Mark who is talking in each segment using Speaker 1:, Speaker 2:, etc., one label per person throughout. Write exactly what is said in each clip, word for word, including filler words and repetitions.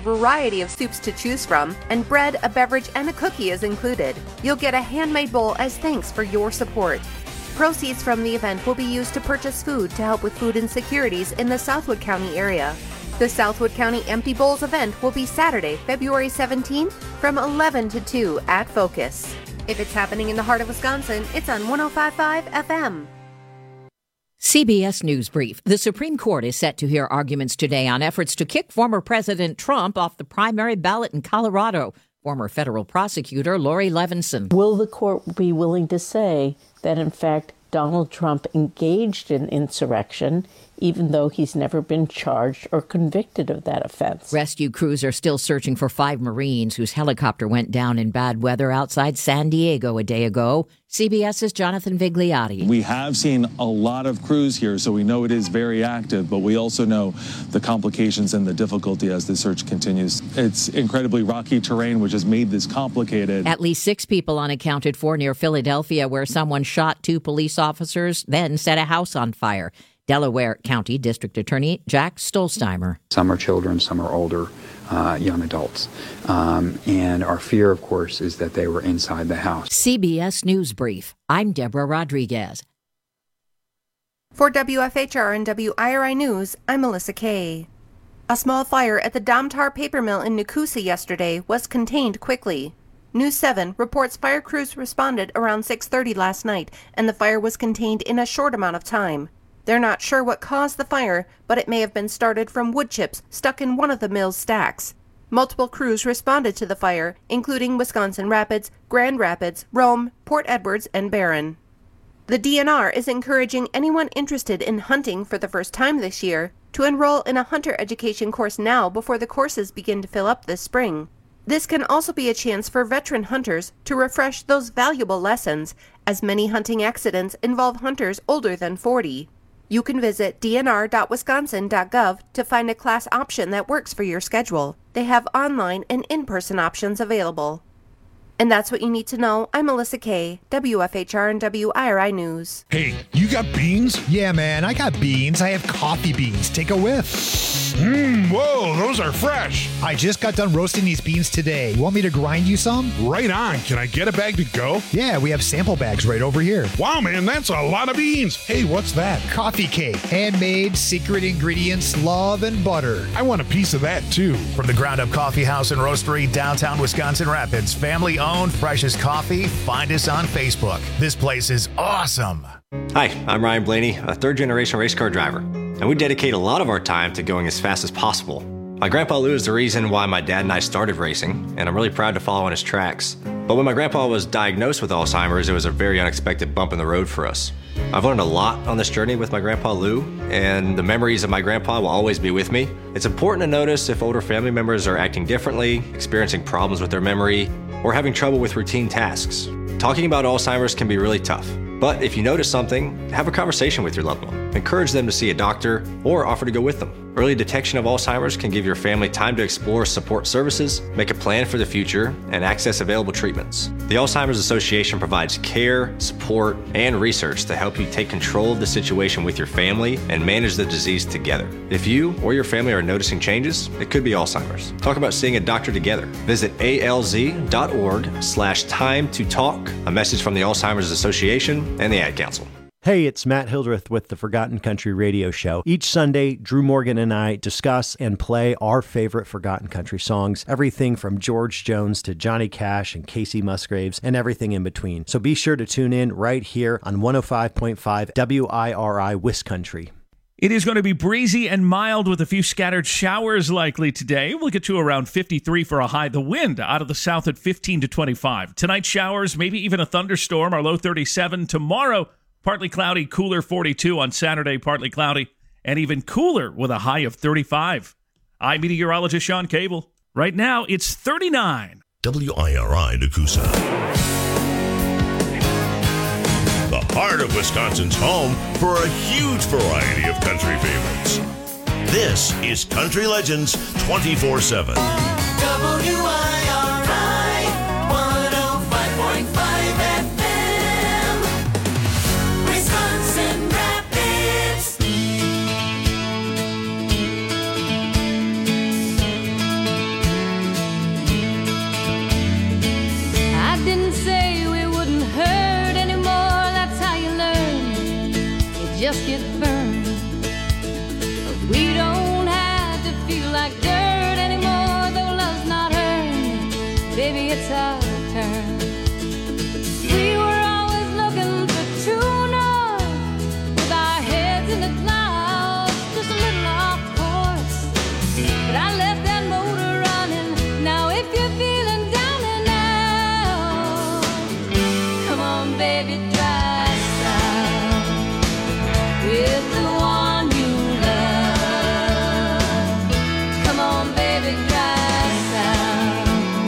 Speaker 1: variety of soups to choose from, and bread, a beverage, and a cookie is included. You'll get a handmade bowl as thanks for your support. Proceeds from the event will be used to purchase food to help with food insecurities in the Southwood County area. The Southwood County Empty Bowls event will be Saturday, February seventeenth from eleven to two at Focus. If it's happening in the heart of Wisconsin, it's on one oh five point five F M.
Speaker 2: C B S News Brief. The Supreme Court is set to hear arguments today on efforts to kick former President Trump off the primary ballot in Colorado. Former federal prosecutor Lori Levinson.
Speaker 3: Will the court be willing to say that, in fact, Donald Trump engaged in insurrection, even though he's never been charged or convicted of that offense?
Speaker 2: Rescue crews are still searching for five Marines whose helicopter went down in bad weather outside San Diego a day ago. CBS's Jonathan Vigliotti.
Speaker 4: We have seen a lot of crews here, so we know it is very active, but we also know the complications and the difficulty as the search continues. It's incredibly rocky terrain, which has made this complicated.
Speaker 2: At least six people unaccounted for near Philadelphia, where someone shot two police officers, then set a house on fire. Delaware County District Attorney Jack Stolzheimer.
Speaker 5: Some are children, some are older, uh, young adults. Um, and our fear, of course, is that they were inside the house.
Speaker 2: C B S News Brief. I'm Deborah Rodriguez.
Speaker 1: For W F H R and W I R I News, I'm Melissa Kay. A small fire at the Domtar paper mill in Nekoosa yesterday was contained quickly. News seven reports fire crews responded around six thirty last night, and the fire was contained in a short amount of time. They're not sure what caused the fire, but it may have been started from wood chips stuck in one of the mill's stacks. Multiple crews responded to the fire, including Wisconsin Rapids, Grand Rapids, Rome, Port Edwards, and Barron. The D N R is encouraging anyone interested in hunting for the first time this year to enroll in a hunter education course now before the courses begin to fill up this spring. This can also be a chance for veteran hunters to refresh those valuable lessons, as many hunting accidents involve hunters older than forty. You can visit d n r dot wisconsin dot gov to find a class option that works for your schedule. They have online and in-person options available. And that's what you need to know. I'm Melissa Kay, W F H R and W I R I News.
Speaker 6: Hey, you got beans?
Speaker 7: Yeah, man, I got beans. I have coffee beans. Take a whiff.
Speaker 6: Mmm, whoa, those are fresh.
Speaker 7: I just got done roasting these beans today. You want me to grind you some?
Speaker 6: Right on. Can I get a bag to go?
Speaker 7: Yeah, we have sample bags right over here.
Speaker 6: Wow, man, that's a lot of beans. Hey, what's that?
Speaker 7: Coffee cake. Handmade, secret ingredients, love, and butter.
Speaker 6: I want a piece of that, too.
Speaker 8: From the Ground Up Coffee House and Roastery, downtown Wisconsin Rapids, family-owned, freshest coffee. Find us on Facebook. This place is awesome.
Speaker 9: Hi, I'm Ryan Blaney, a third-generation race car driver, and we dedicate a lot of our time to going as fast as possible. My grandpa Lou is the reason why my dad and I started racing, and I'm really proud to follow in his tracks. But when my grandpa was diagnosed with Alzheimer's, it was a very unexpected bump in the road for us. I've learned a lot on this journey with my grandpa Lou, and the memories of my grandpa will always be with me. It's important to notice if older family members are acting differently, experiencing problems with their memory, or having trouble with routine tasks. Talking about Alzheimer's can be really tough, but if you notice something, have a conversation with your loved one. Encourage them to see a doctor or offer to go with them. Early detection of Alzheimer's can give your family time to explore support services, make a plan for the future, and access available treatments. The Alzheimer's Association provides care, support, and research to help you take control of the situation with your family and manage the disease together. If you or your family are noticing changes, it could be Alzheimer's. Talk about seeing a doctor together. Visit A L Z dot org slash time to talk. A message from the Alzheimer's Association and the Ad Council.
Speaker 10: Hey, it's Matt Hildreth with the Forgotten Country Radio Show. Each Sunday, Drew Morgan and I discuss and play our favorite Forgotten Country songs, everything from George Jones to Johnny Cash and Casey Musgraves and everything in between. So be sure to tune in right here on one oh five point five W I R I Wiscountry.
Speaker 11: It is going to be breezy and mild with a few scattered showers likely today. We'll get to around fifty-three for a high. The wind out of the south at fifteen to twenty-five. Tonight, showers, maybe even a thunderstorm. Our low thirty-seven. Tomorrow, partly cloudy, cooler forty-two. On Saturday, partly cloudy, and even cooler with a high of thirty-five. I'm meteorologist Sean Cable. Right now, it's thirty-nine.
Speaker 12: W I R I Nekoosa. The heart of Wisconsin's home for a huge variety of country favorites. This is Country Legends twenty-four seven.
Speaker 13: W I R I one oh five point five F M, Wisconsin Rapids.
Speaker 14: it's our turn. We were always looking for true north, with our heads in the clouds, just a little off course. But I left that motor running. Now if you're feeling down and out, come on, baby, drive south with the one you love. Come on, baby, drive south.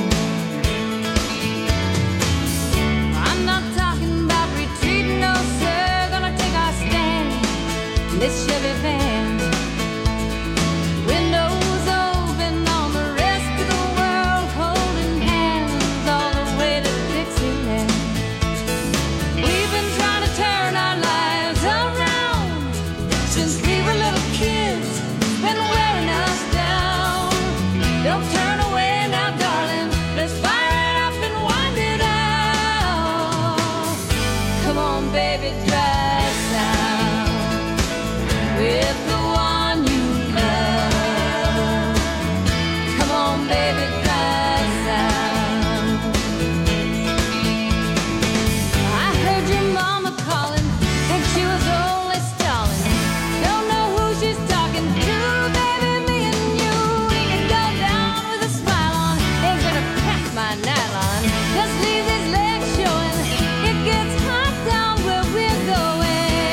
Speaker 14: I'm not talking about retreating, no sir. Gonna take our stand in this Chevy van. Windows open on the rest of the world, holding hands all the way to Dixieland. We've been trying to turn our lives around since we were little kids, been wearing us down. Don't turn away now, darling. Let's fire it up and wind it out. Come on, baby, drive south with the one you love. Come on, baby, drive south. I heard your mama calling, think she was only stalling. Don't know who she's talking to, baby, me and you. We can go down with a smile on, ain't gonna pack my nylon. Just leave these legs showing, it gets hot down where we're going.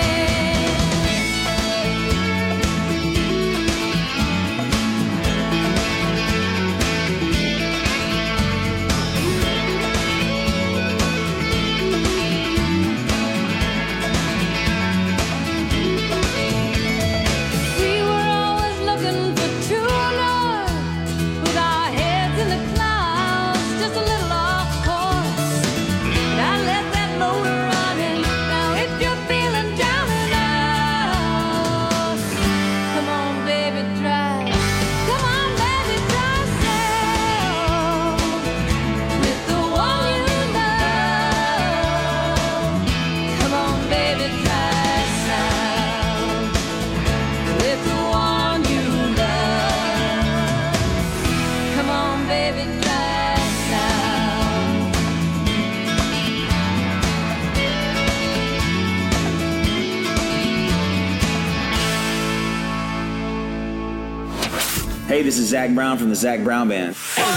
Speaker 14: We were always looking for true north, with our heads in the clouds, just a little off course. But I let that motor running. Now if you're feeling down and out, come on, baby, drive. Come on, baby, drive south with the one you love. Come on, baby, drive south with the one you love. Come on, baby, drive south.
Speaker 15: Hey, this is Zach Brown from the Zach Brown Band.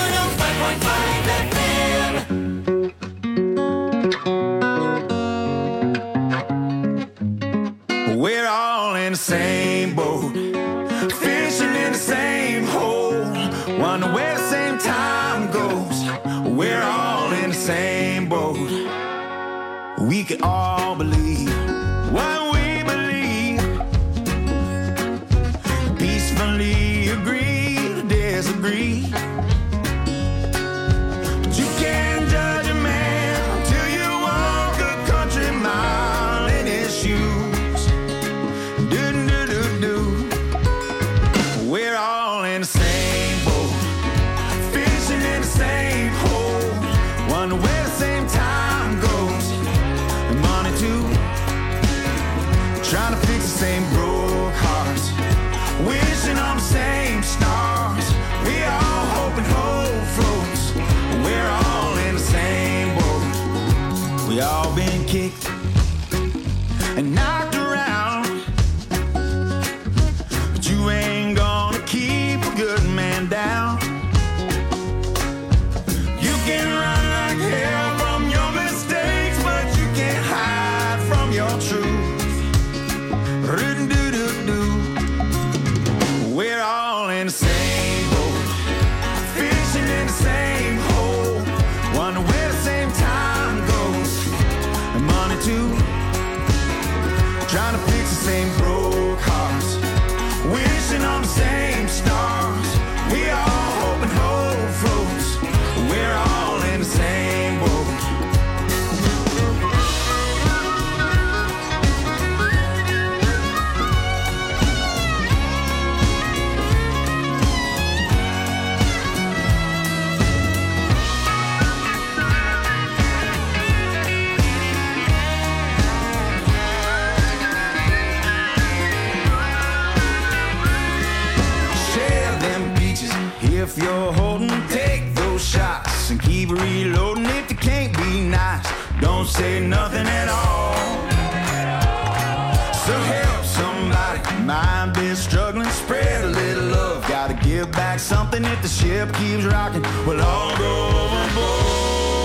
Speaker 13: We're all in the same boat, fishing in the same hole, wonder where the same time goes. We're all in the same boat. We can all believe what we believe, peacefully agree to disagree. But you can't judge a man till you walk a country mile in his shoes. Do, do, do, do. We're all in the same boat, fishing in the same hole, wonder where the same time goes. And money too, trying to fix the same broke hearts, wishing on the same stars. We all hope and hope floats. We're all in the same boat. We all been kicked and knocked around, but you ain't gonna keep a good man down. You can run like hell from your mistakes, but you can't hide from your truth. Ru-du-du-du-du. We're all in the same boat, fishing in the same hole, wonder where the same time goes. And money too, trying to fix the same broke hearts, wishing on the same stars. We all hope and hope floats. We're all in the same boat. If you're holding, take those shots. and keep reloading. If you can't be nice, don't say nothing at all. So help somebody, mind been struggling, spread a little love. Gotta give back something if the ship keeps rocking. We'll all go overboard.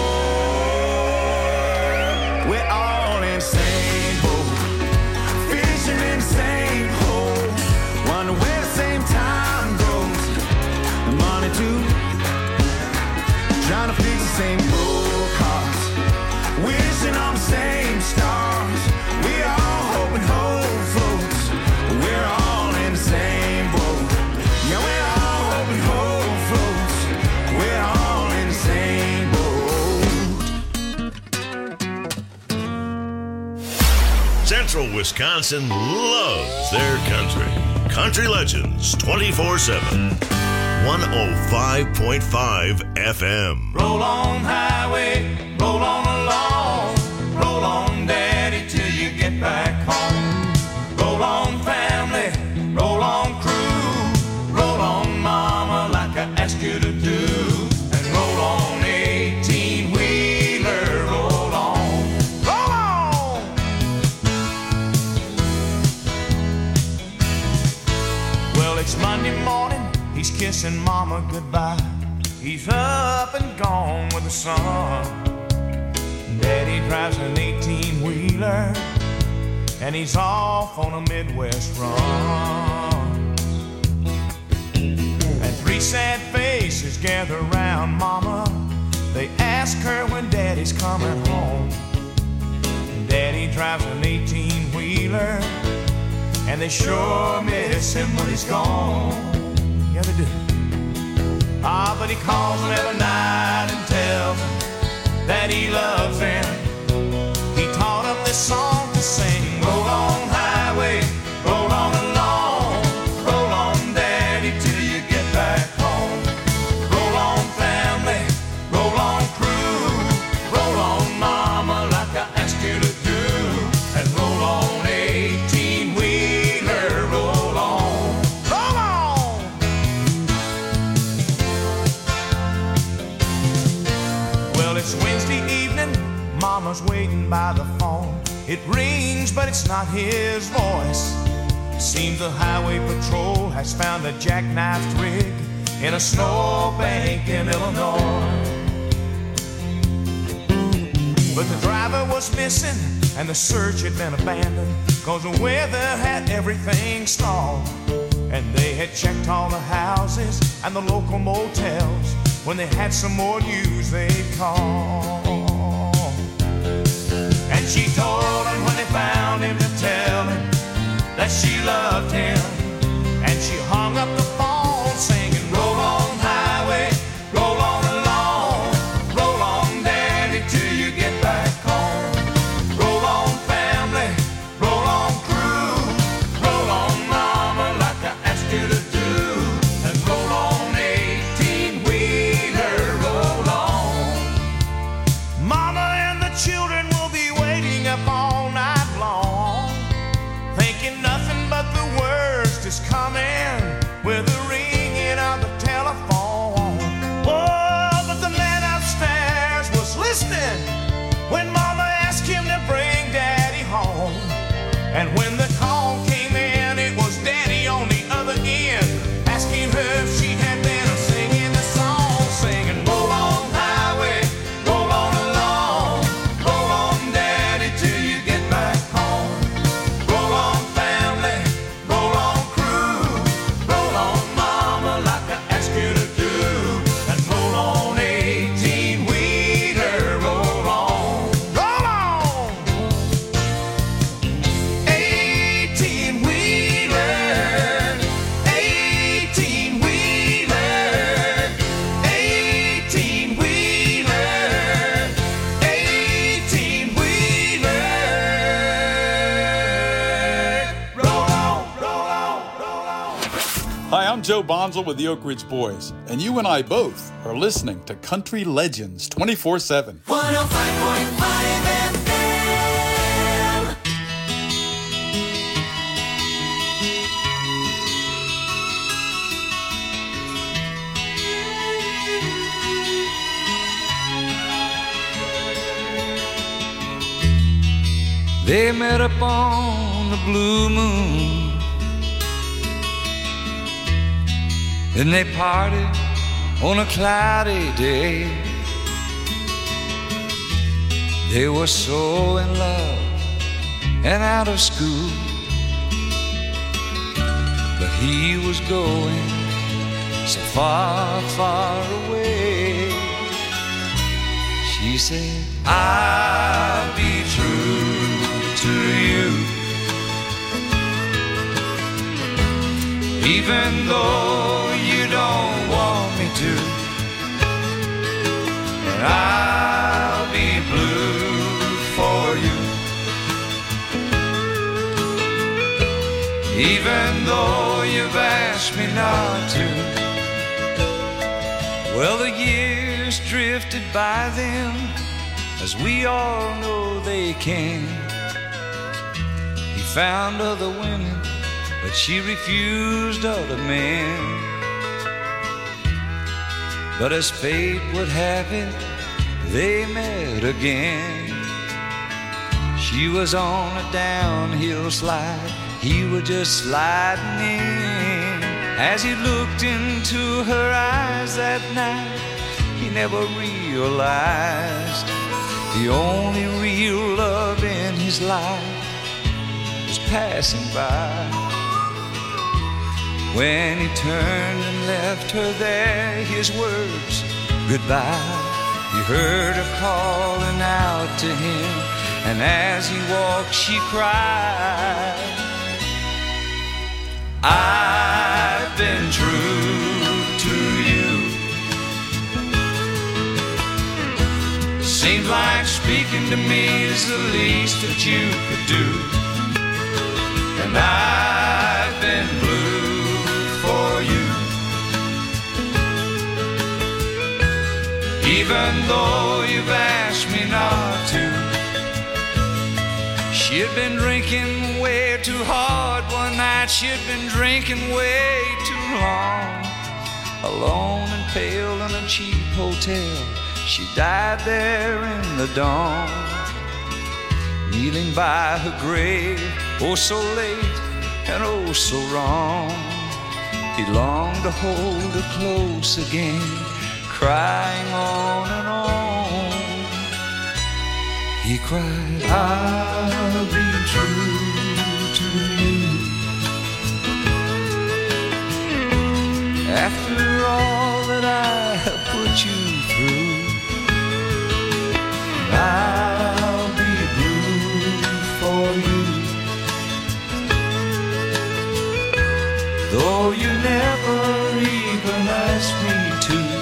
Speaker 13: We're all in the same boat, fishing in the same hole. Wonder where the same time goes. The money too, trying to fix the same broke hearts, wishing on the same stars. We all hoping hope floats. We're all in the same boat. Yeah, we're all hoping hope floats. We're all in the same boat.
Speaker 12: Central Wisconsin loves their country. Country Legends twenty-four seven. one oh five point five F M.
Speaker 13: Roll on highway, roll on along. Roll on daddy till you get back home. Roll on family, roll on crew. Roll on mama like I asked you to do. And roll on eighteen wheeler, roll on. Roll on! Well, it's Monday morning, he's kissing mama goodbye. He's up and gone with the sun. Daddy drives an eighteen-wheeler, and he's off on a Midwest run. And three sad faces gather around mama. They ask her when daddy's coming home. Daddy drives an eighteen-wheeler, and they sure miss him when he's gone. Yeah, they do. Ah, but he calls them every night and tells them that he loves them. He taught them this song to sing. Roll on highway, roll on along. Roll on daddy till you get back home. Roll on family, roll on crew. Roll on mama like I asked you to do. And roll on eighteen-wheeler, roll on. Roll on! Well, it's Wednesday evening, mama's waiting by the phone. It rings, but it's not his voice. Seems the highway patrol has found a jackknifed rig in a snowbank in Illinois. But the driver was missing and the search had been abandoned, 'cause the weather had everything stalled. And they had checked all the houses and the local motels. When they had some more news they'd call. And she told him when they found him to tell him that she loved him. And she hung up the phone singing, roll on highway, roll on along. Roll on daddy till you get back home. Roll on family, roll on crew. Roll on mama like I asked you to do. And roll on eighteen-wheeler, roll on. Mama and the children will be waiting up all night long, thinking nothing but the worst is coming with the ringing of the telephone. Oh, but the man upstairs was listening when mama asked him to bring daddy home. And when the call came in, it was daddy on the other end, asking her if she had been singing the song, singing, roll on highway, roll on along. Roll on daddy till you get back home. Roll on family, roll on crew. Roll on mama like I asked you to do. And roll on eighteen-wheeler, roll on. Roll on! Eighteen-wheeler, eighteen-wheeler, eighteen-wheeler, eighteen-wheeler. Roll on, roll on, roll on.
Speaker 16: Hi, I'm Joe Bonzel with the Oak Ridge Boys, and you and I both are listening to Country Legends twenty-four seven.
Speaker 13: one oh five point five F M.
Speaker 17: They met up on the blue moon, and they parted on a cloudy day. They were so in love and out of school, but he was going so far, far away. She said, I'll be true to you, even though you don't want me to. And I'll be blue for you, even though you've asked me not to. Well, the years drifted by them, as we all know they can. He found other women, but she refused other men. But as fate would have it, they met again. She was on a downhill slide, he was just sliding in. As he looked into her eyes that night, he never realized the only real love in his life was passing by. When he turned and left her there, his words, goodbye. He heard her calling out to him, and as he walked she cried, I've been true to you. Seems like speaking to me is the least that you could do. And I've been blue for you, even though you've asked me not to. She had been drinking way too hard one night. She had been drinking way too long. Alone and pale in a cheap hotel, she died there in the dawn. Kneeling by her grave, oh so late and oh so wrong. He longed to hold her close again, crying on and on. He cried, I'll be true to you, after all that I have put you through. I'll be blue for you, though you never even asked me to.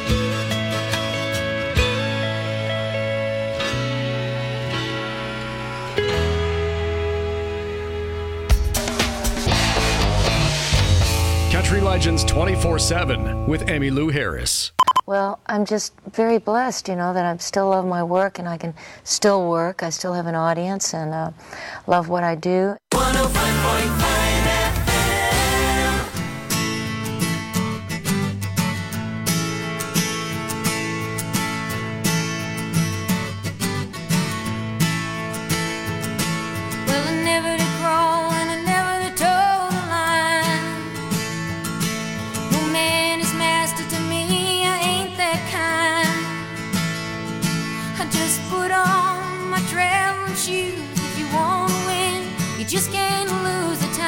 Speaker 18: Country Legends twenty-four seven with Emmylou Harris.
Speaker 19: Well, I'm just very blessed, you know, that I still love my work and I can still work. I still have an audience and uh, love what I do.
Speaker 13: one oh five point five F M.
Speaker 14: Well, I never did crawl and I never did toe the line. No man is master to me, I ain't that kind. I just put on my traveling shoes. If you want to win, you just can't lose the time.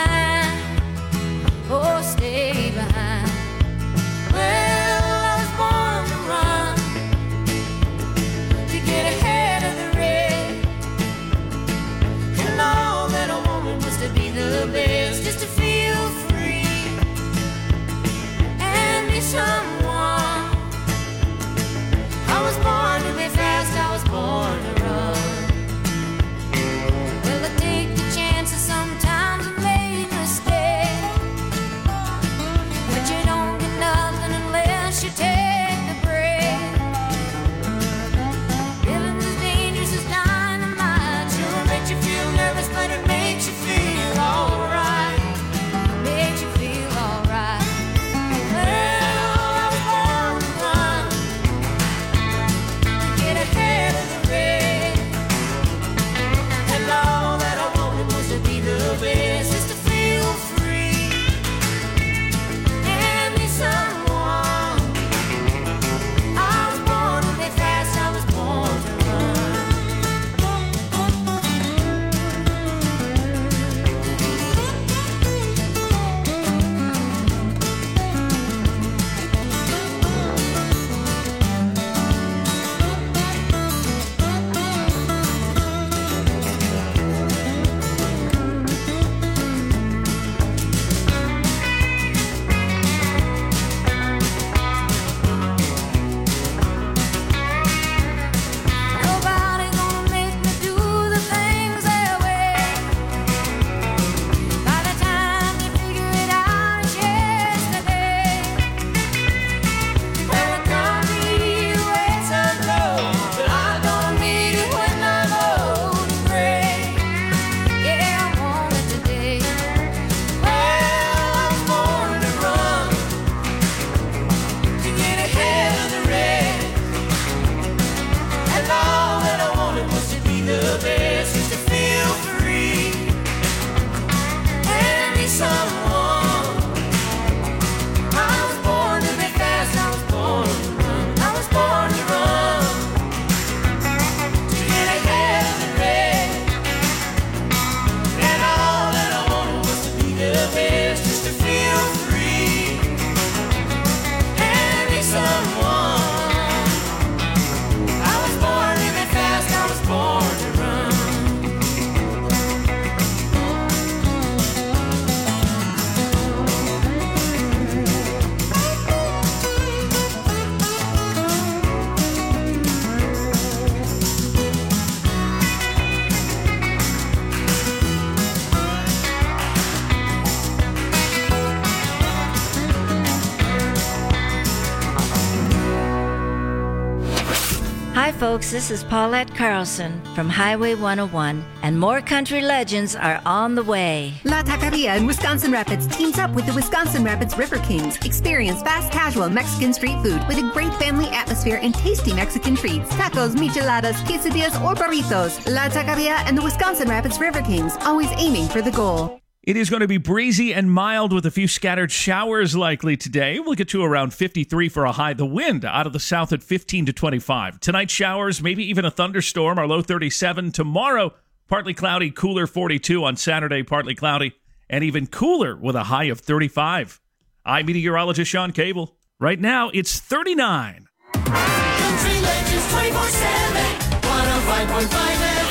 Speaker 20: folks. This is Paulette Carlson from Highway one oh one, and more country legends are on the way.
Speaker 21: La Taqueria in Wisconsin Rapids teams up with the Wisconsin Rapids River Kings. Experience fast, casual Mexican street food with a great family atmosphere and tasty Mexican treats. Tacos, micheladas, quesadillas, or burritos. La Taqueria and the Wisconsin Rapids River Kings, always aiming for the goal.
Speaker 11: It is going to be breezy and mild with a few scattered showers likely today. We'll get to around fifty-three for a high. The wind out of the south at fifteen to twenty-five. Tonight, showers, maybe even a thunderstorm. Our low thirty-seven. Tomorrow, partly cloudy, cooler forty-two. On Saturday, partly cloudy, and even cooler with a high of thirty-five. I'm meteorologist Sean Cable. Right now, it's thirty-nine.
Speaker 13: Country Legends twenty-four seven, one oh five point five F M.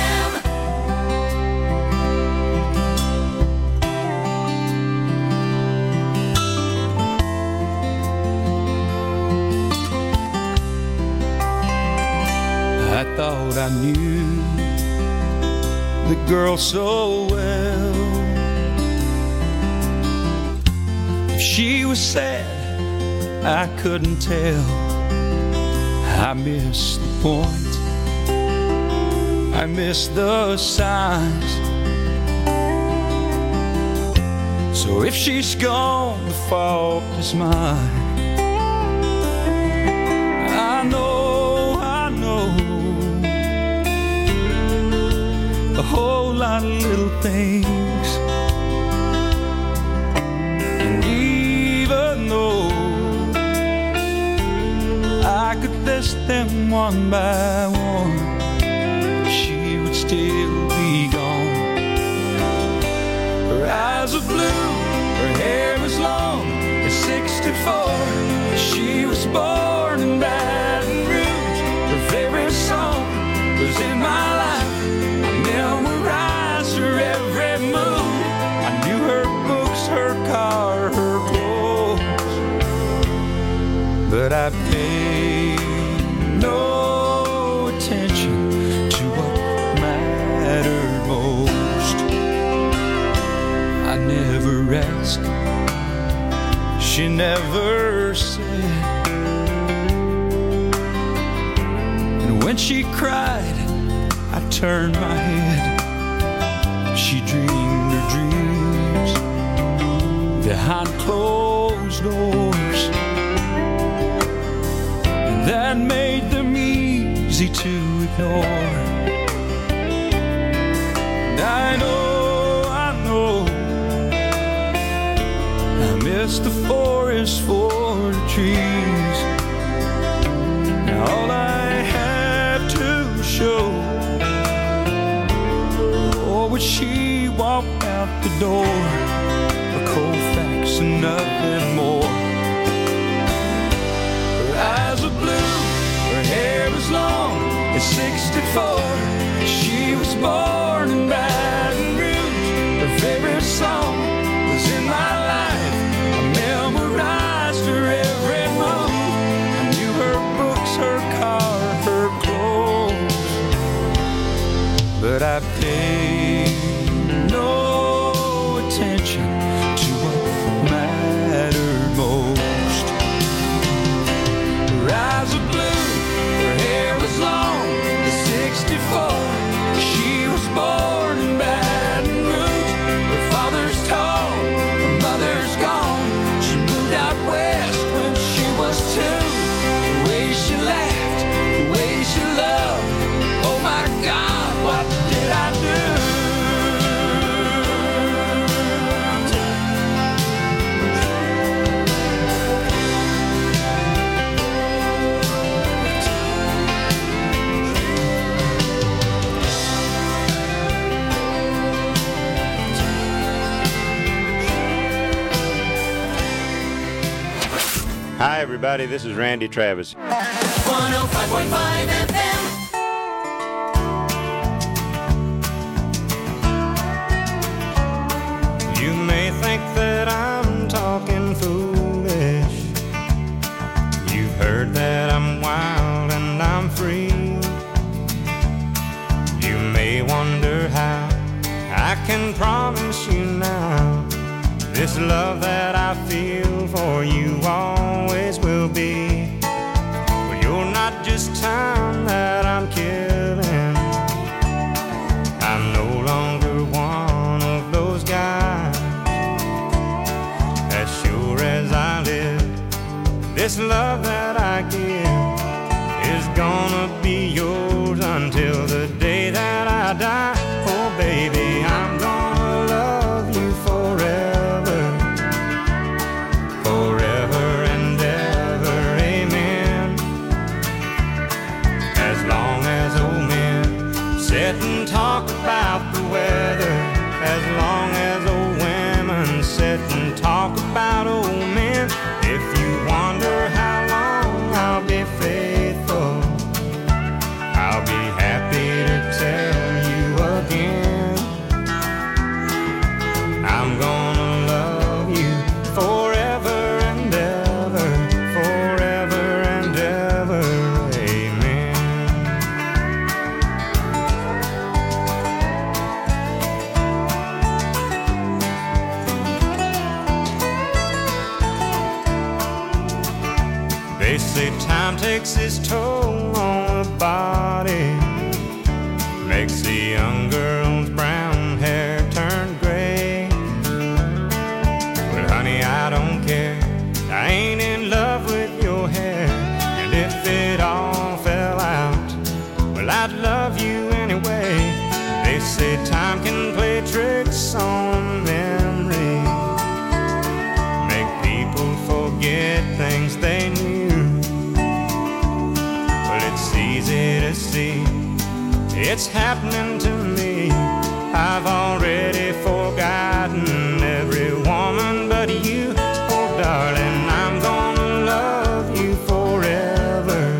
Speaker 17: I thought I knew the girl so well. If she was sad, I couldn't tell. I missed the point, I missed the signs. So if she's gone, the fault is mine. I know, I know a whole lot of little things, and even though I could list them one by one, she would still be gone. Her eyes are blue, her hair was long. At sixty-four, she was born in Baton Rouge. Her favorite song was In My Life. Memorized her every move. I knew her books, her car, her clothes, but I paid no attention to what mattered most. I never asked, she never said, and when she cried, I turned my head. She dreamed her dreams behind closed doors, and that made them easy to ignore. And I know, I know, I miss the forest for the trees. Now all I have to show, would she walk out the door, a cold facts and nothing more. Her eyes are blue, her hair is long. At sixty-four, she was born in Baton Rouge. Her favorite song was In My Life. I memorized her every move. I knew her books, her car, her clothes, but I paid no attention to what mattered most. Her eyes are blue, her hair was long. At sixty-four, she was born in Baton Rouge. Her father's tall, her mother's gone. She moved out west when she was two. The way she laughed, the way she loved, oh my God, what did I do?
Speaker 22: Hi, everybody. This is Randy Travis.
Speaker 13: one oh five point five F M.
Speaker 22: You may think that I'm talking foolish. You've heard that I'm wild and I'm free. You may wonder how I can promise you now this love that I feel for you always will be. But you're not just time that talk about old men. If you wonder how long I'll be faithful, I'll be happy to tell you again. I'm gonna love you forever and ever, forever and ever, amen. They say time takes its toll on the body, makes the young girl's brown hair turn gray. Well, honey, I don't care, I ain't in love with your hair. And if it all fell out, well, I'd love you anyway. They say time can play tricks on memory, make people forget things they knew. It's easy to see, it's happening to me. I've already forgotten every woman but you. Oh darling, I'm gonna love you forever,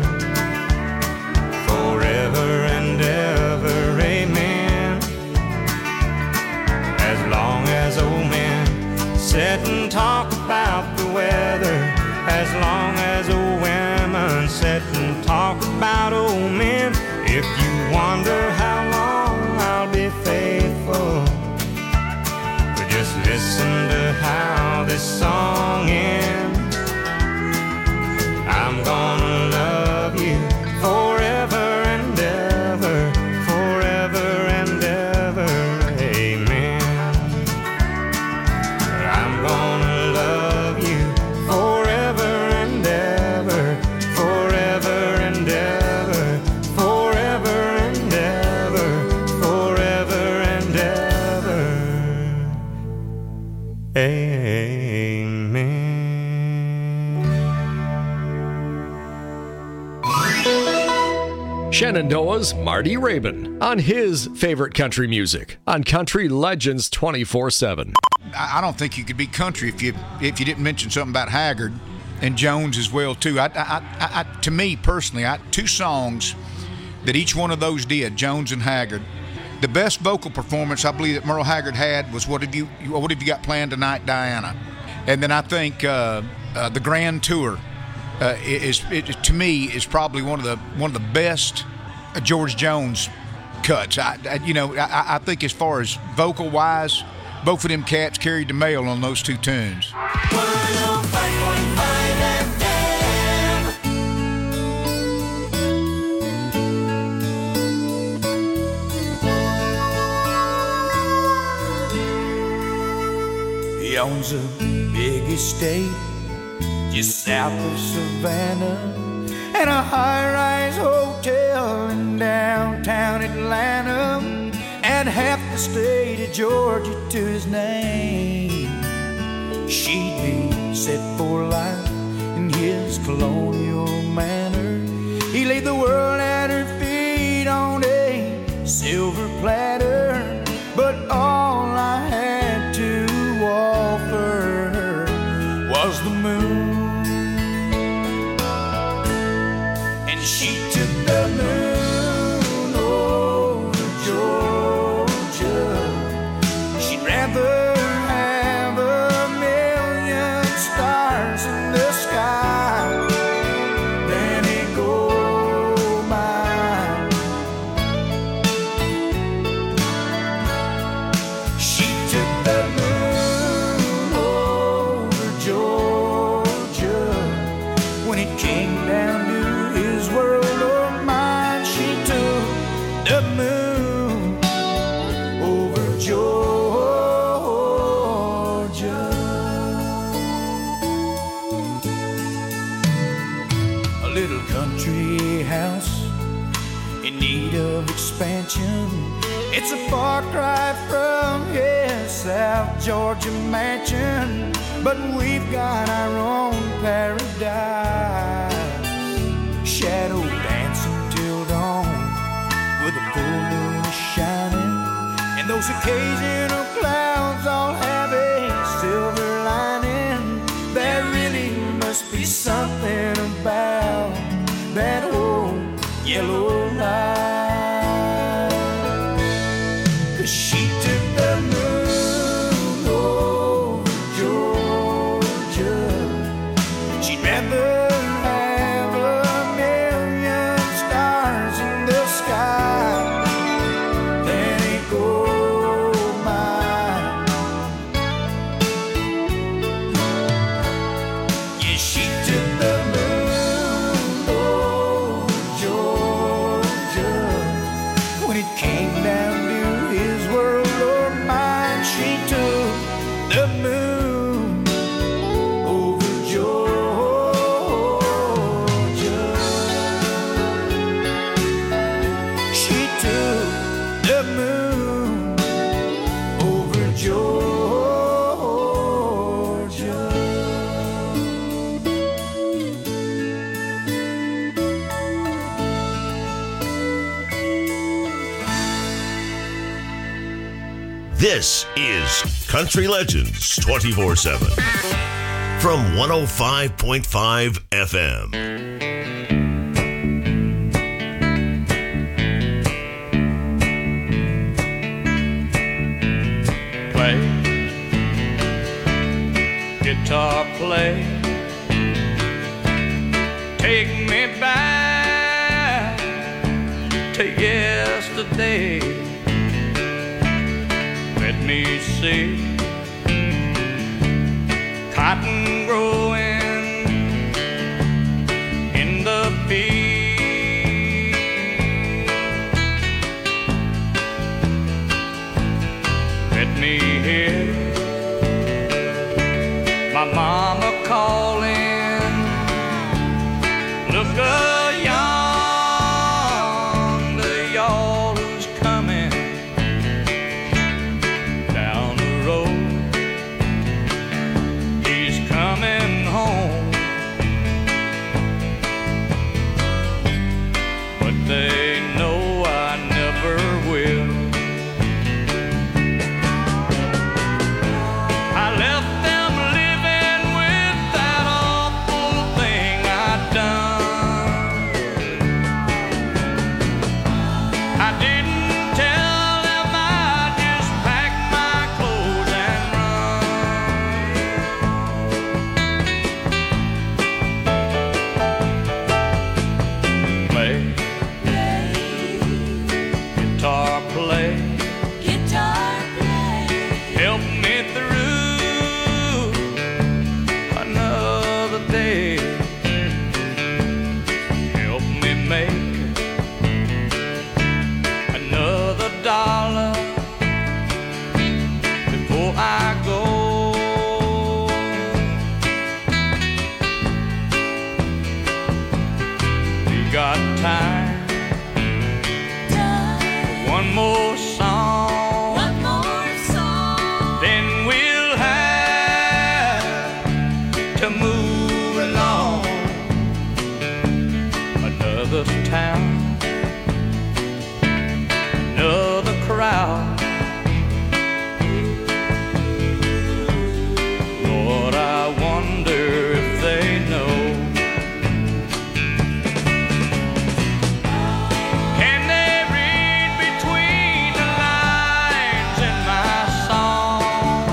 Speaker 22: forever and ever, amen. As long as old men sit and talk about the weather, as long as old women sit and talk about old men. If you wonder how long I'll be faithful, but just listen to how this song ends. I'm gonna love you forever and ever, forever and ever, amen. I'm gonna love you forever and ever, forever and ever, forever and ever, forever and ever, amen.
Speaker 18: Shenandoah's Marty Rabin on his favorite country music on Country Legends twenty-four seven.
Speaker 3: I I don't think you could be country if you if you didn't mention something about Haggard and Jones as well too. I, I, I, I, to me personally, I, two songs that each one of those did, Jones and Haggard. The best vocal performance I believe that Merle Haggard had was "What Have You What Have You Got Planned Tonight, Diana?" And then I think uh, uh, the Grand Tour uh, is it, to me is probably one of the one of the best uh, George Jones cuts. I, I you know I, I think as far as vocal wise, both of them cats carried the mail on those two tunes.
Speaker 13: He owns a big estate just south of Savannah and a high-rise hotel in downtown Atlanta and half the state of Georgia to his name. She'd be set for life in his colonial manor. He laid the world at her feet on a silver platter, but all I had to offer her was the moon. And she took the moon over Georgia. She'd rather have a million stars in the sky than a gold mine. She took the moon over Georgia. When it came down to his world or mine, she took the moon over Georgia. A little country house in need of expansion. It's a far cry from his South Georgia mansion, but we've got our own paradise. Shadow dancing till dawn with a full moon shining, and those occasional clouds all have a silver lining. yellow light. 'Cause she took the moon over Georgia. She'd rather have a million stars in the sky than a gold mine. Yeah, she took the moon over Georgia. When it came down to his world or mine, she took the moon over Georgia. She took the moon over Georgia.
Speaker 12: This is Country Legends twenty-four seven from one oh five point five F M.
Speaker 4: Play, guitar play, take me back to yesterday. Let me see cotton growing in the field. Let me hear my mama calling. Look up yonder, y'all who's coming down the road. He's coming home. But they know I never will. I left them living with that awful thing I'd done. I didn't tell them I'd just pack my clothes and run. Play, guitar play, guitar play, help me through another day. Help me make another dollar before I go. We got time. One more song. One more song. Then we'll have to move along. Another town. Another crowd. Lord, I wonder if they know. Can they read between the lines in my song?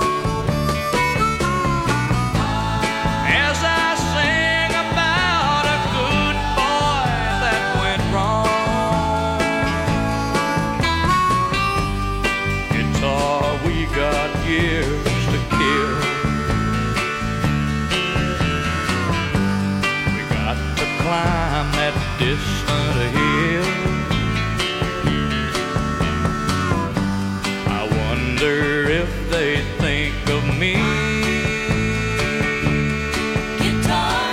Speaker 4: As I sing about a good boy that went wrong. Guitar, we got years to kill. We got to climb that distant hill. I wonder if they think of me. Guitar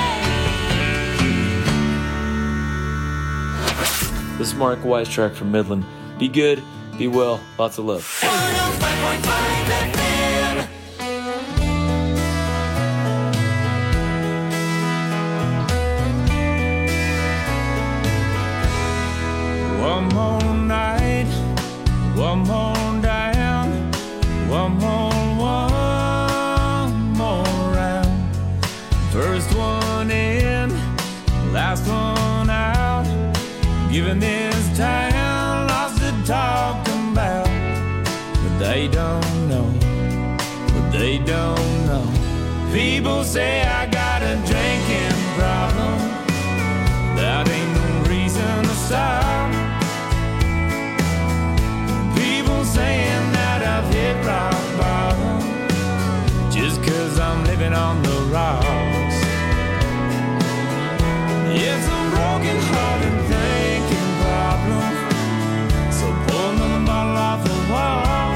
Speaker 5: This is Mark Weistrack from Midland. Be good, be well, lots of love.
Speaker 13: One more night, one more down, one more, one more round. First one in, last one out.
Speaker 22: Even this town lots to talk about, but they don't know, but they don't know. People say I got a drinking problem, that ain't no reason to stop. People saying that I've hit rock bottom, just cause I'm living on the rocks. It's a broken hearted thinking problem, so pull another bottle off the wall.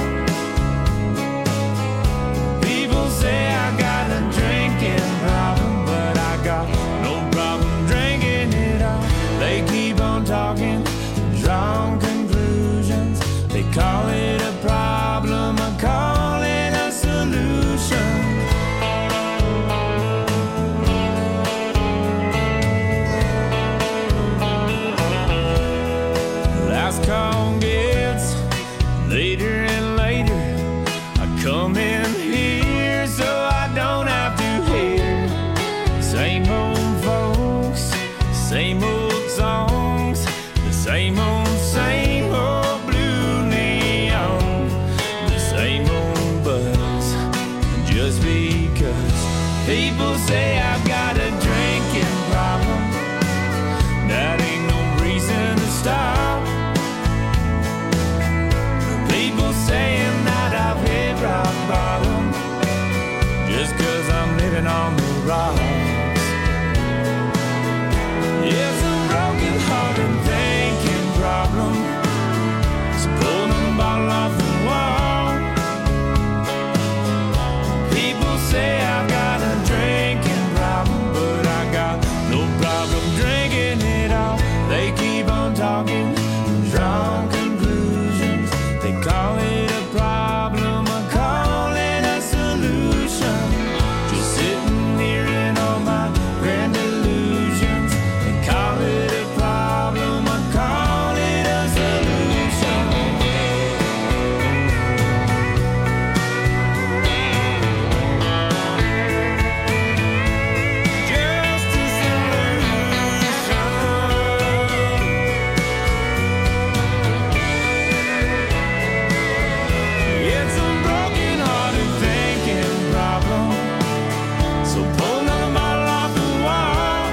Speaker 22: People say I got a drinking problem, but I got no problem drinking it all. They keep on talking, drawing conclusions. They call it a problem, I call it a solution. Last call gets later and later. I come in here so I don't have to hear same old folks, same old songs, the same old, same old blue neon, the same old buzz. Just because people say I've got a drinking problem, that ain't no reason to stop. People saying that I've hit rock bottom, just cause I'm living on the rocks. It's a broken hearted thinking problem, so pull the bottle off the wall. People say I've got a drinking problem, but I got no problem drinking it all. They keep on talking, drawing conclusions. They call it a problem, I call it a solution. Just sitting here in all my grand illusions. They call it a problem, I call it a solution. Just a solution. It's a broken hearted thinking problem, so pull another bottle off the wall.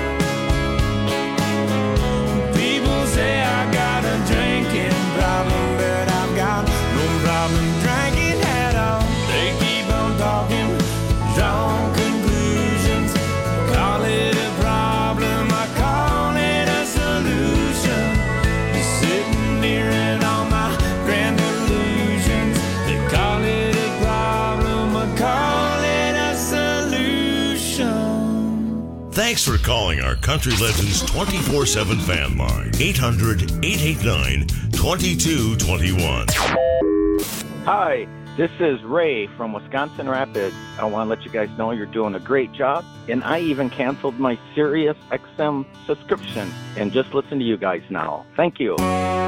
Speaker 22: People say I got a drinking problem, but I've got no problem drinking at all. They keep on talking, drawing conclusions. Call it a problem, I call it a solution. Just sitting here in all my grand illusions. They call it a problem, I call it a solution.
Speaker 12: Thanks for calling our Country Legends twenty-four seven fan line. eight hundred, eight eight nine, two two two one.
Speaker 1: Hi, this is Ray from Wisconsin Rapids. I want to let you guys know you're doing a great job, and I even canceled my Sirius X M subscription and just listen to you guys now. Thank you.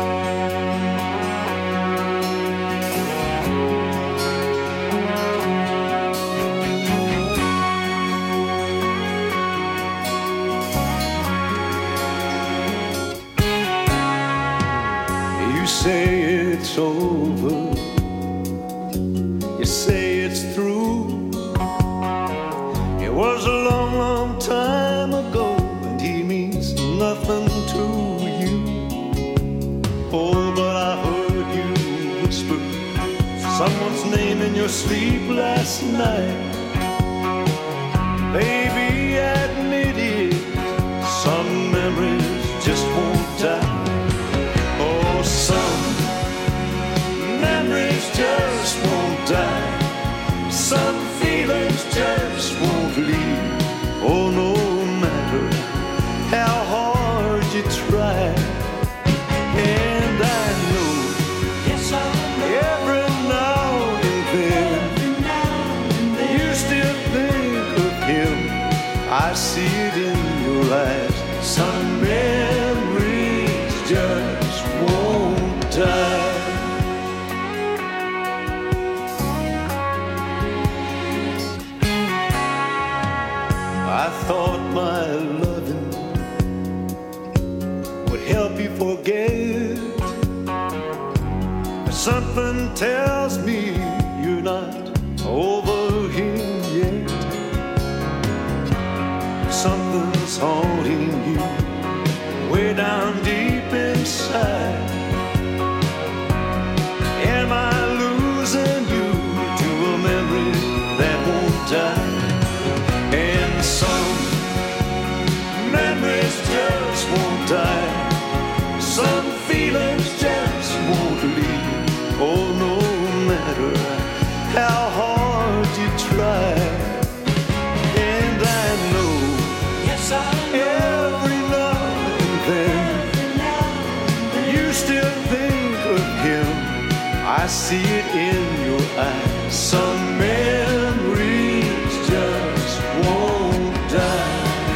Speaker 2: You say it's over, you say it's through. It was a long, long time ago, and he means nothing to you. Oh, but I heard you whisper someone's name in your sleep last night. Baby, admit it, some memories just won't die. Oh, some memories just won't die. Some feelings just won't leave. Oh, no matter how hard you try. And I know, yes, I know, every now and then, you still think of him. I see it in your eyes. Some memories just won't die. I thought my loving would help forget. Something tells me you're not over here yet. Something's haunting you way down deep inside. Am I losing you to a memory that won't die? And some memories just won't die. Some feelings just won't leave. Oh, no matter how hard you try. And I know, yes, I know, every now and then you still think of him. I see it in your eyes. Some memories just won't die.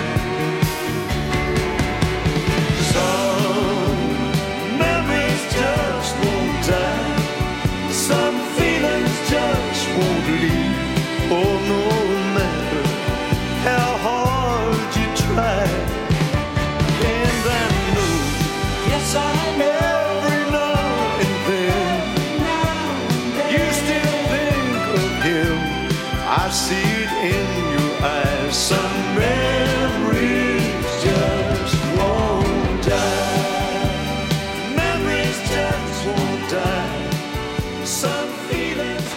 Speaker 2: Some memories just won't die. Some feelings just won't leave. Oh, no matter how hard you try. And I know, yes, I know, every now and then you still think of him. I see it in your eyes. Some memories just won't die. Memories just won't die. Some feelings.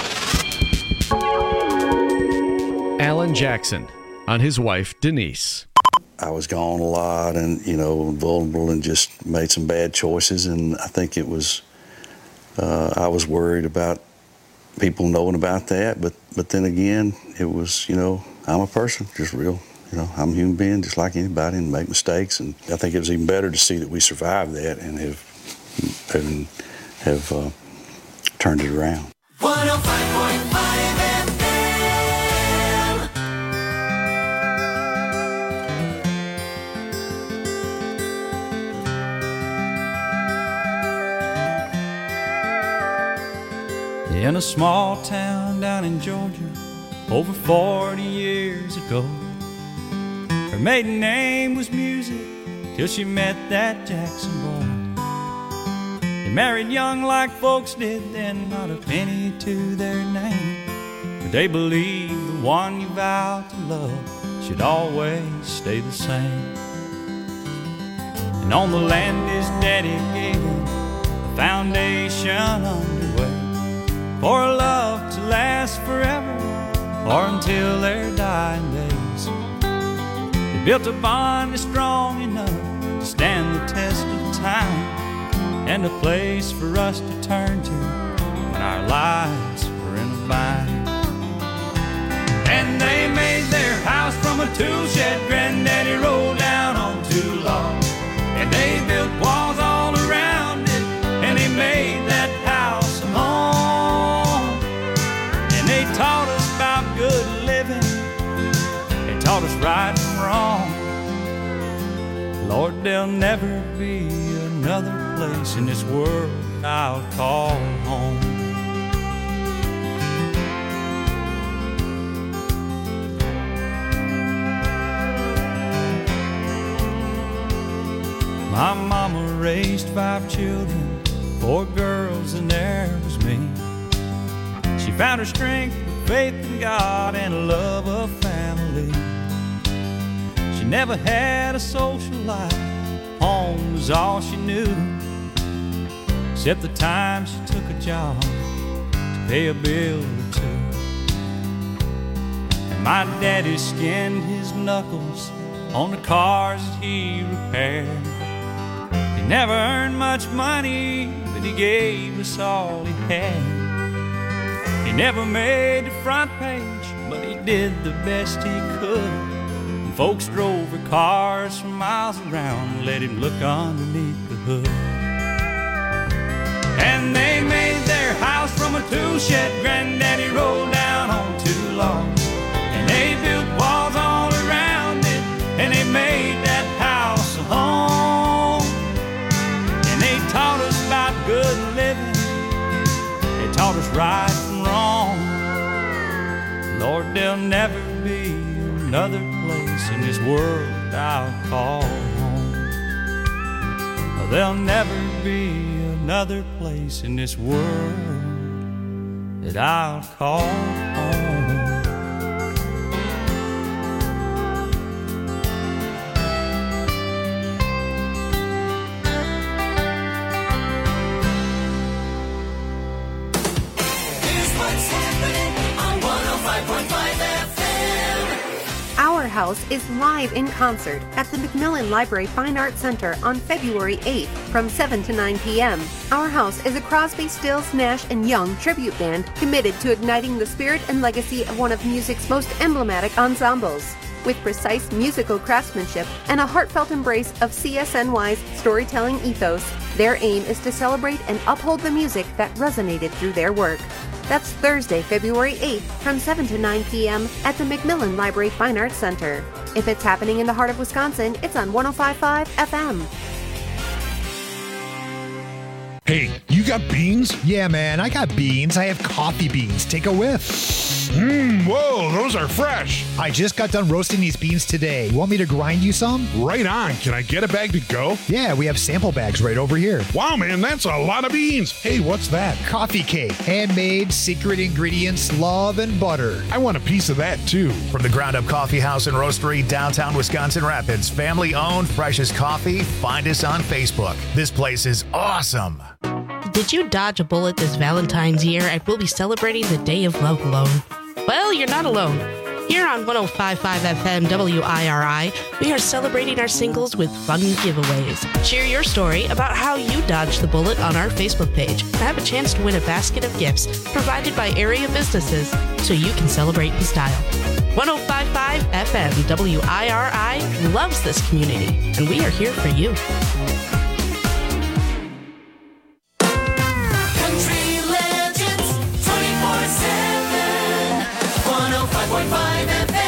Speaker 18: Alan Jackson on his wife, Denise.
Speaker 6: I was gone a lot and, you know, vulnerable and just made some bad choices. And I think it was, uh, I was worried about people knowing about that. But, but then again, it was, you know, I'm a person, just real, you know, I'm a human being just like anybody and make mistakes. And I think it was even better to see that we survived that and have, and have uh, turned it around.
Speaker 13: one oh five point five F M.
Speaker 22: In a small town down in Georgia, over forty years ago, her maiden name was Music till she met that Jackson boy. They married young like folks did then, not a penny to their name, but they believed the one you vowed to love should always stay the same. And on the land his daddy gave him, the foundation underway for a love to last forever or until their dying days. They built a bond that's strong enough to stand the test of time, and a place for us to turn to when our lives were in a bind. And they made their house from a tool shed Granddaddy rolled down on too long, and they built walls all around it, and they made that house a home. And they taught us about good living, they taught us right from wrong. Lord, there'll never be another place in this world I'll call home. My mama raised five children, four girls and there was me. She found her strength with faith in God and a love of family. She never had a social life, home was all she knew, except the time she took a job to pay a bill or two. And my daddy skinned his knuckles on the cars that he repaired. He never earned much money, but he gave us all he had. He never made the front page, but he did the best he could. And folks drove her cars for miles around and let him look underneath the hood. And they made their house from a tool shed Granddaddy rolled down on too long, and they built walls all around it, and they made that house a home. And they taught us about good living, they taught us right from wrong. Lord, there'll never be another place in this world I'll call home. there'll never be another place in this world that I'll call home.
Speaker 7: Here's what's happening on one oh five point five F M.
Speaker 21: Our House is live in concert at the Macmillan Library Fine Arts Center on February eighth from seven to nine p.m. Our House is a Crosby, Stills, Nash and Young tribute band committed to igniting the spirit and legacy of one of music's most emblematic ensembles. With precise musical craftsmanship and a heartfelt embrace of C S N Y's storytelling ethos, their aim is to celebrate and uphold the music that resonated through their work. That's Thursday, February eighth from seven to nine p.m. at the Macmillan Library Fine Arts Center. If it's happening in the heart of Wisconsin, it's on one oh five point five F M.
Speaker 8: Hey, you got beans? Yeah, man, I got beans. I have coffee beans. Take a whiff. Mmm, whoa, those are fresh. I just got done roasting these beans today. You want me to grind you some? Right on. Can I get a bag to go? Yeah, we have sample bags right over here. Wow, man, that's a lot of beans. Hey, what's that? Coffee cake. Handmade, secret ingredients, love, and butter. I want a piece of that, too.
Speaker 23: From the Ground Up Coffee House and Roastery, downtown Wisconsin Rapids, family-owned, freshest coffee. Find us on Facebook. This place is awesome.
Speaker 24: Did you dodge a bullet this Valentine's year and we'll be celebrating the Day of Love alone? Well, you're not alone. Here on one oh five point five F M W I R I, we are celebrating our singles with fun giveaways. Share your story about how you dodged the bullet on our Facebook page and have a chance to win a basket of gifts provided by area businesses so you can celebrate in style. one oh five point five F M W I R I loves this community, and we are here for you.
Speaker 7: Country Legends twenty-four seven, one oh five point five F M.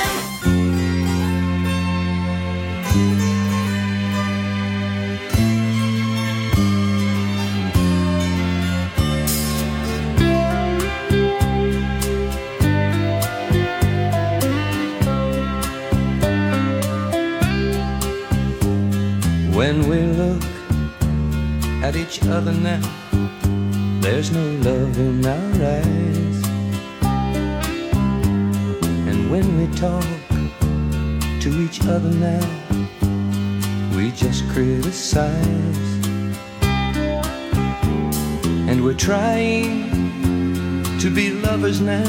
Speaker 17: When we look at each other now, there's no love in our eyes. And when we talk to each other now, we just criticize. And we're trying to be lovers now.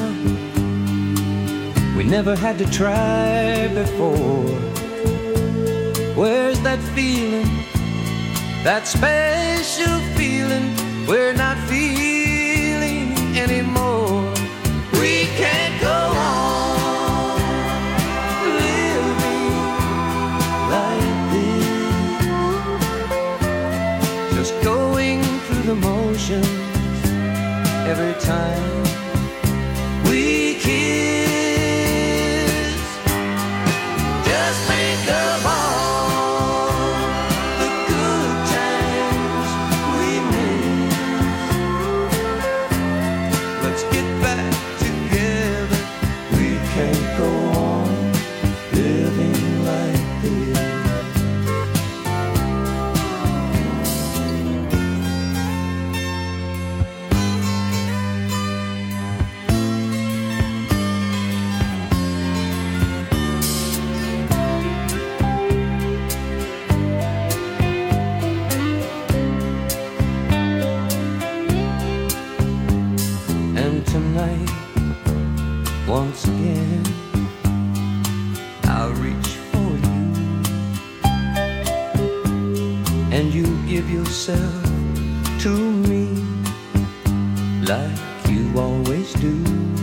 Speaker 17: We never had to try before. Where's that feeling, that special feeling we're not feeling anymore? We can't go on living like this, just going through the motions every time we kiss. Just think of all tonight, once again, I'll reach for you, and you give yourself to me like you always do,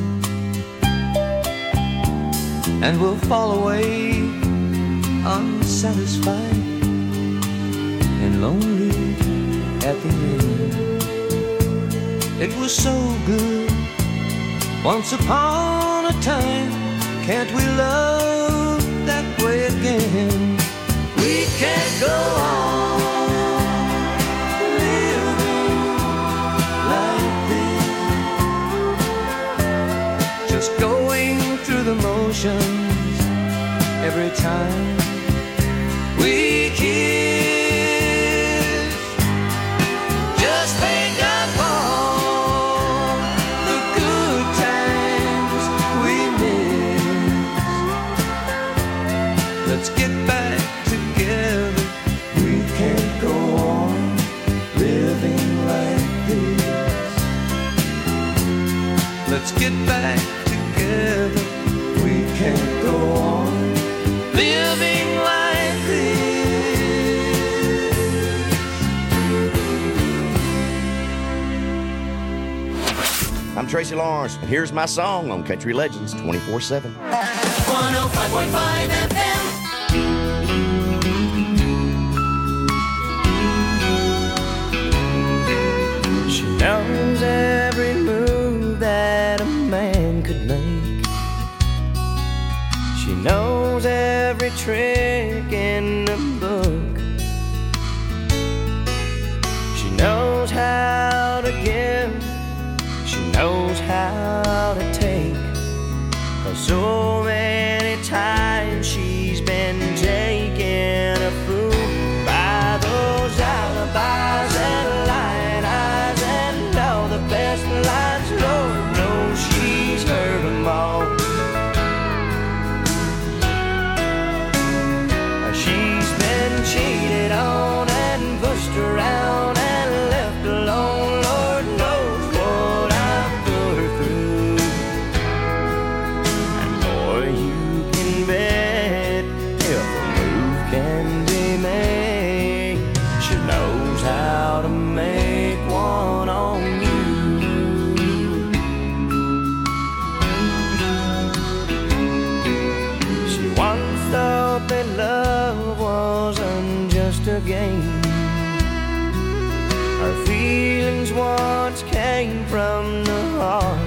Speaker 17: and we'll fall away unsatisfied and lonely at the end. It was so good once upon a time. Can't we love that way again? We can't go on living like this, just going through the motions every time we kiss.
Speaker 2: let's get back together. We can't go on living like this.
Speaker 9: I'm Tracy Lawrence, and here's my song on Country Legends twenty-four seven.
Speaker 7: one oh five point five F M.
Speaker 2: She knows every move that a man could make. She knows every trick in the book. She knows how to give. She knows how to take. So many times she's been taken a fool by those alibis and lying eyes and all the best lines. Lord knows she's heard them all. She's been cheated on and pushed around and left alone. Lord knows what I've put her through. And boy, you can bet if a move can be made, she knows how to make one on you. She once thought that love wasn't just a game. Her feelings once came from the heart.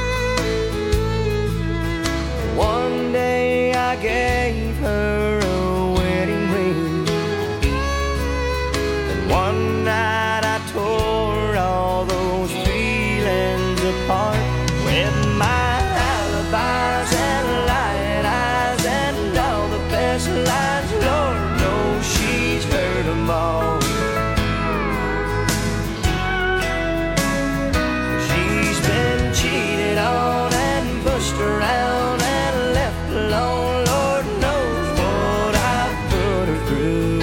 Speaker 2: One day I gave her a wedding ring, and one night I tore all those feelings apart with my alibis and lying eyes and all the best lies. Lord knows she's heard them all. She's been cheated on and pushed around and left alone. Lord knows what I've put her through.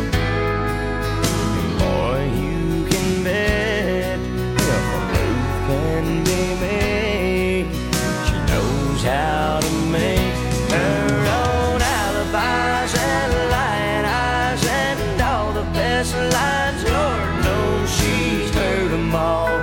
Speaker 2: And boy, you can bet if a move can be made, she knows how to make her own alibis and lying eyes and all the best lines. Lord knows she's heard them all.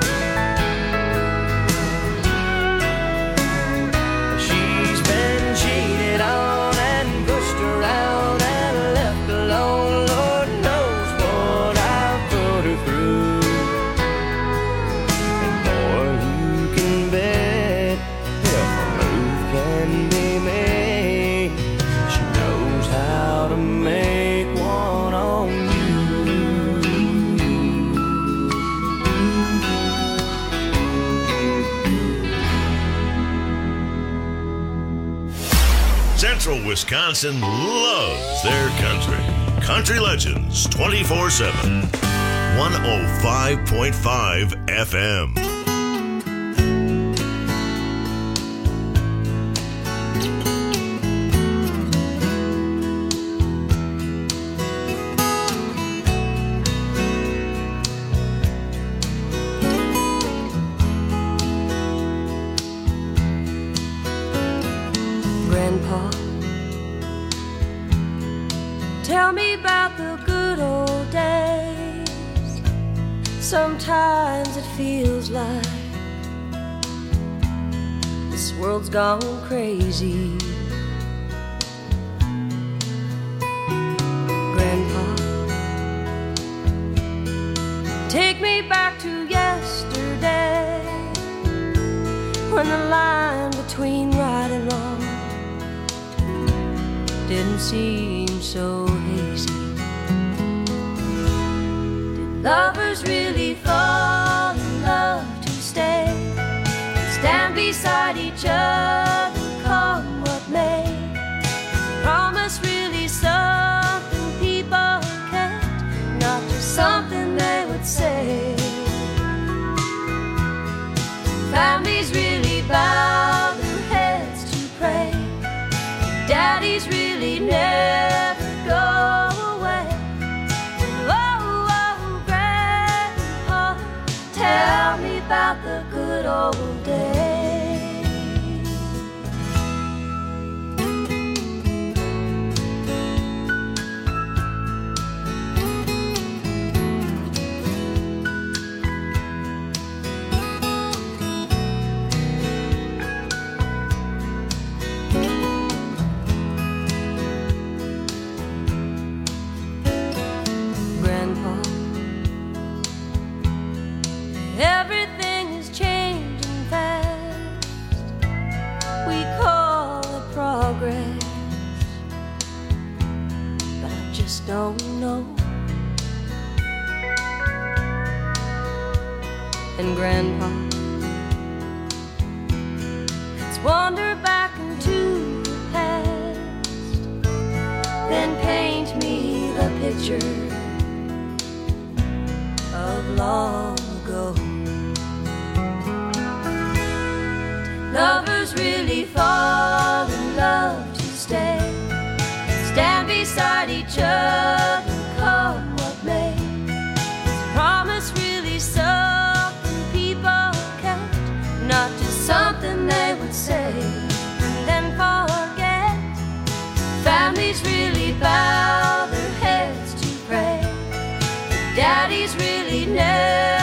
Speaker 2: She's been cheated on and pushed around and left alone. Lord knows what I've put her through. And boy, you can bet if a move can be made, she knows how to make one on you.
Speaker 12: Central Wisconsin loves their country. Country Legends twenty-four seven. one oh five point five F M.
Speaker 10: Grandpa, tell me about the good old days. Sometimes it feels like this world's gone crazy. Grandpa, take me back to yesterday, when the line between right and wrong didn't seem so hazy. Did lovers really fall in love to stay and stand beside each other, come what may? Is promise really something people can't, not just something they would say? Families really bow their heads to pray. Daddies really never go away. Oh, oh, Grandpa, tell me about the good old days. and Grandpa. Let's wander back into the past, then paint me the picture of long ago. Did lovers really fall in love to stay, stand beside each other, come what may? Is promise really something people kept, not just something they would say and then forget? Families really bow their heads to pray, daddies really never